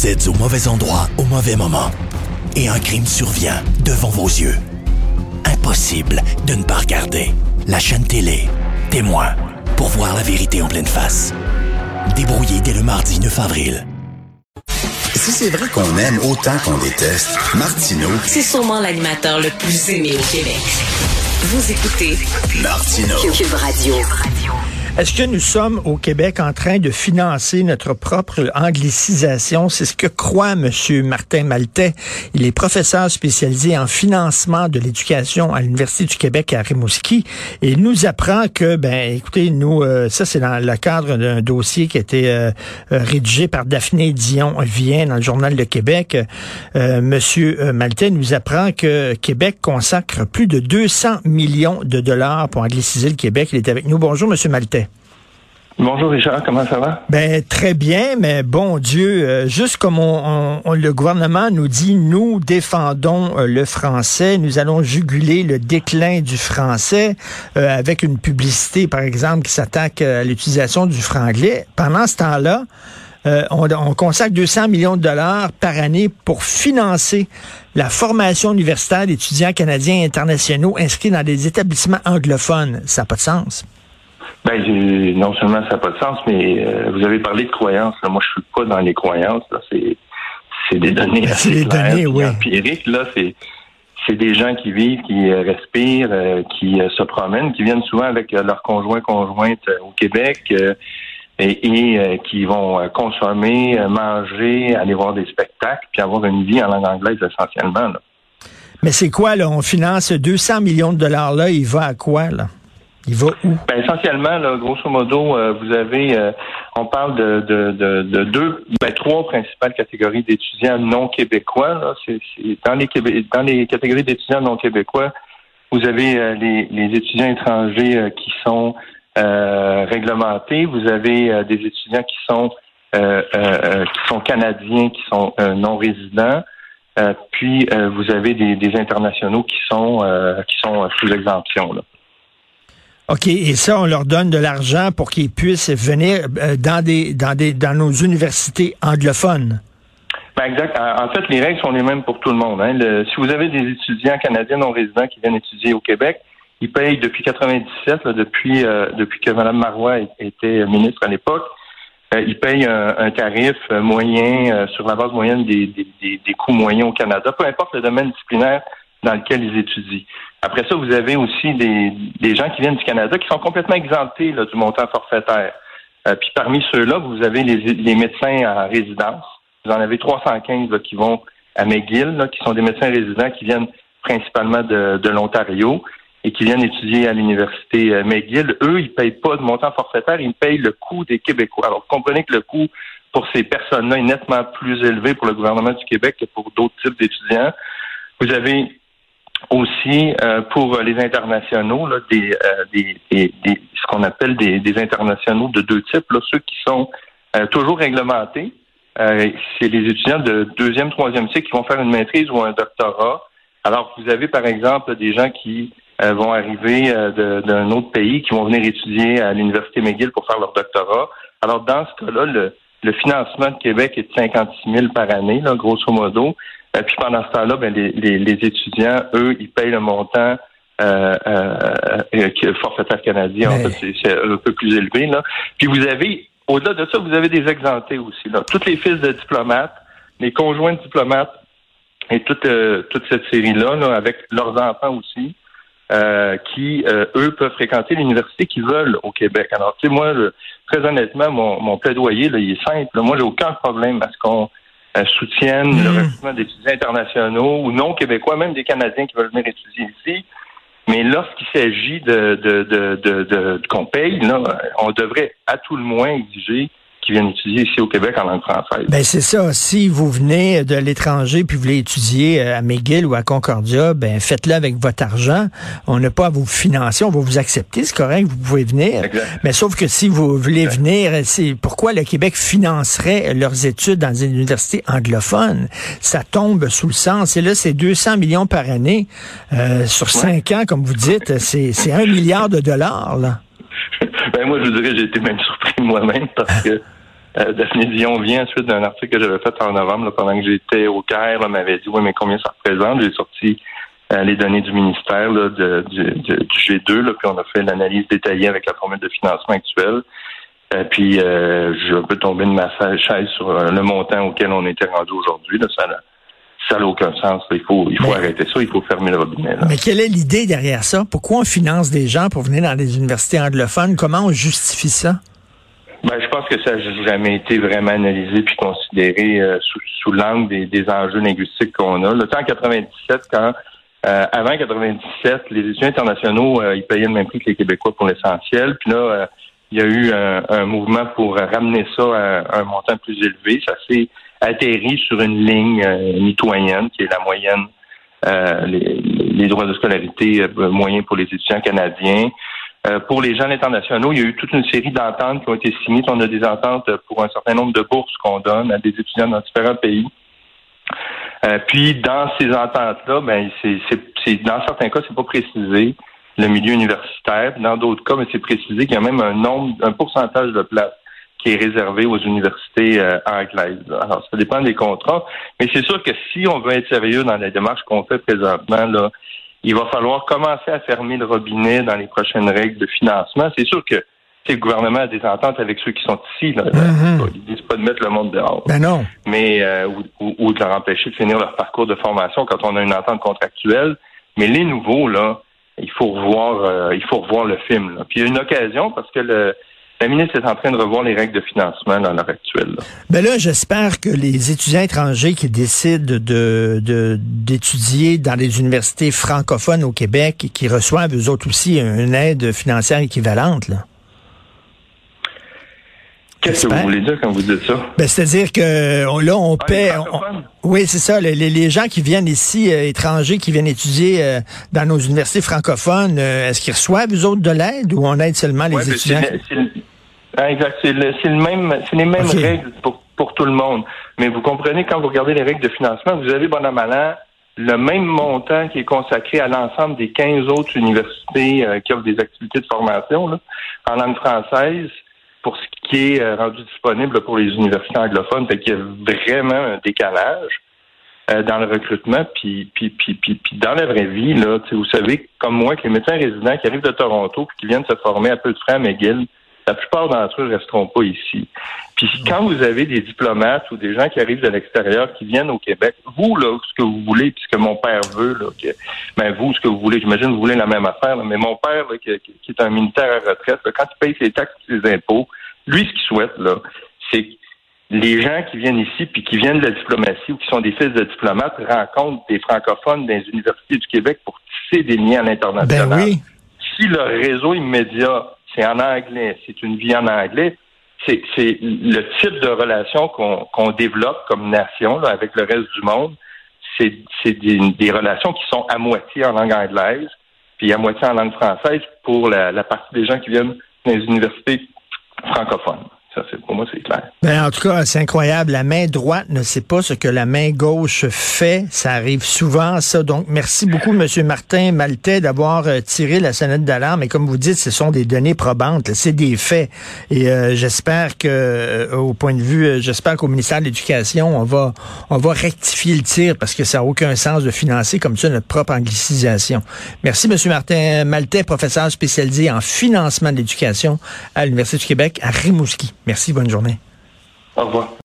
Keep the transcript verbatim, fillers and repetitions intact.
Vous êtes au mauvais endroit au mauvais moment. Et un crime survient devant vos yeux. Impossible de ne pas regarder. La chaîne télé, Témoin, pour voir la vérité en pleine face. Débrouillé dès le mardi neuf avril. Si c'est vrai qu'on aime autant qu'on déteste, Martineau, c'est sûrement l'animateur le plus aimé au Québec. Vous écoutez Martineau. Cube Radio. Est-ce que nous sommes au Québec en train de financer notre propre anglicisation? C'est ce que croit M. Martin Maltais. Il est professeur spécialisé en financement de l'éducation à l'Université du Québec à Rimouski. Et il nous apprend que, ben, écoutez, nous, euh, ça c'est dans le cadre d'un dossier qui a été euh, rédigé par Daphné Dion-Viens dans le Journal de Québec. Euh, M. Maltais nous apprend que Québec consacre plus de deux cents millions de dollars pour angliciser le Québec. Il est avec nous. Bonjour, M. Maltais. Bonjour Richard, comment ça va? Ben très bien, mais bon Dieu, euh, juste comme on, on, on, le gouvernement nous dit, nous défendons euh, le français, nous allons juguler le déclin du français euh, avec une publicité, par exemple, qui s'attaque à l'utilisation du franglais. Pendant ce temps-là, euh, on, on consacre deux cents millions de dollars par année pour financer la formation universitaire d'étudiants canadiens et internationaux inscrits dans des établissements anglophones. Ça n'a pas de sens. Ben, non seulement ça n'a pas de sens, mais euh, vous avez parlé de croyances. Là. Moi, je suis pas dans les croyances. Là. C'est, c'est des données assez c'est des claires, données, oui. empiriques. Là, c'est, c'est des gens qui vivent, qui euh, respirent, euh, qui euh, se promènent, qui viennent souvent avec euh, leurs conjoints conjointes euh, au Québec euh, et, et euh, qui vont euh, consommer, euh, manger, aller voir des spectacles, puis avoir une vie en langue anglaise essentiellement. Là. Mais c'est quoi, là? On finance deux cents millions de dollars là. Il va à quoi, là? Il va où? Ben, essentiellement, là, grosso modo, euh, vous avez, euh, on parle de, de, de, de deux, ben, trois principales catégories d'étudiants non québécois. Là. C'est, c'est, dans les Québé- dans les catégories d'étudiants non québécois, vous avez euh, les, les étudiants étrangers euh, qui sont euh, réglementés. Vous avez euh, des étudiants qui sont euh, euh, qui sont canadiens, qui sont euh, non résidents. Euh, puis euh, vous avez des, des internationaux qui sont euh, qui sont sous exemption, là. OK, et ça, on leur donne de l'argent pour qu'ils puissent venir euh, dans des dans des dans nos universités anglophones. Ben exact. En fait, les règles sont les mêmes pour tout le monde. Hein. Le, si vous avez des étudiants canadiens non résidents qui viennent étudier au Québec, ils payent depuis quatre-vingt-dix-sept, là, depuis euh, depuis que Mme Marois était ministre à l'époque, euh, ils payent un, un tarif moyen euh, sur la base moyenne des, des, des, des coûts moyens au Canada, peu importe le domaine disciplinaire dans lequel ils étudient. Après ça, vous avez aussi des, des gens qui viennent du Canada qui sont complètement exemptés là, du montant forfaitaire. Euh, puis parmi ceux-là, vous avez les, les médecins en résidence. Vous en avez trois cent quinze là, qui vont à McGill, là, qui sont des médecins résidents qui viennent principalement de, de l'Ontario et qui viennent étudier à l'université euh, McGill. Eux, ils payent pas de montant forfaitaire, ils payent le coût des Québécois. Alors, vous comprenez que le coût pour ces personnes-là est nettement plus élevé pour le gouvernement du Québec que pour d'autres types d'étudiants. Vous avez aussi euh, pour les internationaux, là, des, euh, des, des, des ce qu'on appelle des, des internationaux de deux types, là, ceux qui sont euh, toujours réglementés. Euh, c'est les étudiants de deuxième, troisième cycle qui vont faire une maîtrise ou un doctorat. Alors, vous avez par exemple des gens qui euh, vont arriver euh, de, d'un autre pays, qui vont venir étudier à l'Université McGill pour faire leur doctorat. Alors, dans ce cas-là, le, le financement de Québec est de cinquante-six mille par année, là, grosso modo. Euh, puis pendant ce temps-là, ben, les, les, les étudiants, eux, ils payent le montant euh, euh, euh, forfaitaire canadien. Mais... En fait, c'est, c'est un peu plus élevé, là. Puis vous avez, au-delà de ça, vous avez des exemptés aussi, là. Toutes les fils de diplomates, les conjoints de diplomates et toute, euh, toute cette série-là, là, avec leurs enfants aussi, euh, qui, euh, eux, peuvent fréquenter l'université qu'ils veulent au Québec. Alors, tu sais, moi, le, très honnêtement, mon, mon plaidoyer, là, il est simple. Là. Moi, j'ai aucun problème à ce qu'on Euh, soutiennent mmh. le recrutement d'étudiants internationaux ou non québécois, même des Canadiens qui veulent venir étudier ici. Mais lorsqu'il s'agit de, de, de, de, de, de qu'on paye, là, on devrait à tout le moins exiger qui viennent étudier ici au Québec en langue française. Ben c'est ça. Si vous venez de l'étranger puis vous voulez étudier à McGill ou à Concordia, ben faites-le avec votre argent. On n'a pas à vous financer, on va vous accepter, c'est correct, vous pouvez venir. Exact. Mais sauf que si vous voulez exact. venir, c'est pourquoi le Québec financerait leurs études dans une université anglophone. Ça tombe sous le sens. Et là, c'est deux cents millions par année euh, sur cinq ouais. ans, comme vous dites. C'est, c'est un milliard de dollars, là. Ben moi, je vous dirais, j'ai été même surpris moi-même parce que Euh, Daphné Dion vient suite d'un article que j'avais fait en novembre, là, pendant que j'étais au Caire, là, m'avait dit, oui, mais combien ça représente? J'ai sorti euh, les données du ministère là, de, de, de, du G deux, là, puis on a fait l'analyse détaillée avec la formule de financement actuelle. Euh, puis euh, je peux tomber de ma chaise sur euh, le montant auquel on était rendu aujourd'hui. Là, ça ça n'a aucun sens. Là. Il faut, il faut mais, arrêter ça, il faut fermer le robinet. Là. Mais quelle est l'idée derrière ça? Pourquoi on finance des gens pour venir dans les universités anglophones? Comment on justifie ça? Ben, je pense que ça n'a jamais été vraiment analysé puis considéré euh, sous, sous l'angle des, des enjeux linguistiques qu'on a. Le temps en quatre-vingt-dix-sept, quand euh, avant quatre-vingt-dix-sept, les étudiants internationaux, euh, ils payaient le même prix que les Québécois pour l'essentiel. Puis là, euh, il y a eu un, un mouvement pour ramener ça à un montant plus élevé. Ça s'est atterri sur une ligne euh, mitoyenne, qui est la moyenne, euh, les, les droits de scolarité euh, moyens pour les étudiants canadiens. Euh, pour les gens internationaux, il y a eu toute une série d'ententes qui ont été signées. On a des ententes pour un certain nombre de bourses qu'on donne à des étudiants dans différents pays. Euh, puis, dans ces ententes-là, ben, c'est, c'est, c'est, dans certains cas, c'est pas précisé le milieu universitaire. Dans d'autres cas, ben, c'est précisé qu'il y a même un nombre, un pourcentage de places qui est réservé aux universités euh, anglaises. Alors, ça dépend des contrats. Mais c'est sûr que si on veut être sérieux dans la démarche qu'on fait présentement, là, il va falloir commencer à fermer le robinet dans les prochaines règles de financement. C'est sûr que le gouvernement a des ententes avec ceux qui sont ici. Là. Mm-hmm. Ils disent pas de mettre le monde dehors. Ben non. Mais euh, ou, ou, ou de leur empêcher de finir leur parcours de formation quand on a une entente contractuelle. Mais les nouveaux, là, il faut revoir euh, il faut revoir le film. Là. Puis il y a une occasion parce que le la ministre est en train de revoir les règles de financement dans l'heure actuelle. Là. Ben là, j'espère que les étudiants étrangers qui décident de, de d'étudier dans les universités francophones au Québec et qui reçoivent eux autres aussi une aide financière équivalente, là. Qu'est-ce que vous voulez dire quand vous dites ça? Ben, c'est-à-dire que on, là, on ah, paie... On, oui, c'est ça. Les, les gens qui viennent ici, euh, étrangers, qui viennent étudier euh, dans nos universités francophones, euh, est-ce qu'ils reçoivent, eux autres, de l'aide ou on aide seulement les ouais, étudiants? C'est, c'est, c'est, exact. C'est, le, c'est, le même, c'est les mêmes okay. règles pour, pour tout le monde. Mais vous comprenez, quand vous regardez les règles de financement, vous avez, bon an, mal an, le même montant qui est consacré à l'ensemble des quinze autres universités euh, qui offrent des activités de formation là, en langue française, pour ce qui est euh, rendu disponible là, pour les universités anglophones. Fait qu'il y a vraiment un décalage euh, dans le recrutement. Puis, puis, puis, puis, puis dans la vraie vie, là, vous savez, comme moi, que les médecins résidents qui arrivent de Toronto et qui viennent se former à peu de frais à McGill, la plupart d'entre eux ne resteront pas ici. Puis quand vous avez des diplomates ou des gens qui arrivent de l'extérieur, qui viennent au Québec, vous, là, ce que vous voulez, puis ce que mon père veut, là, que, ben vous, ce que vous voulez, j'imagine que vous voulez la même affaire, là, mais mon père, là, qui, qui est un militaire à retraite, là, quand il paye ses taxes et ses impôts, lui, ce qu'il souhaite, là, c'est que les gens qui viennent ici puis qui viennent de la diplomatie ou qui sont des fils de diplomates rencontrent des francophones dans les universités du Québec pour tisser des liens à l'international. Ben oui. Si le réseau immédiat, c'est en anglais, c'est une vie en anglais, c'est, c'est le type de relation qu'on, qu'on développe comme nation là, avec le reste du monde, c'est, c'est des, des relations qui sont à moitié en langue anglaise puis à moitié en langue française pour la, la partie des gens qui viennent dans les universités francophones. Ça, c'est, pour moi, c'est clair. Ben, en tout cas, c'est incroyable. La main droite ne sait pas ce que la main gauche fait. Ça arrive souvent, ça. Donc, merci beaucoup, M. Martin Maltais, d'avoir euh, tiré la sonnette d'alarme. Et comme vous dites, ce sont des données probantes. Là. C'est des faits. Et euh, j'espère que, euh, au point de vue, euh, j'espère qu'au ministère de l'Éducation, on va, on va rectifier le tir parce que ça n'a aucun sens de financer comme ça notre propre anglicisation. Merci, M. Martin Maltais, professeur spécialisé en financement de l'éducation à l'Université du Québec à Rimouski. Merci, bonne journée. Au revoir.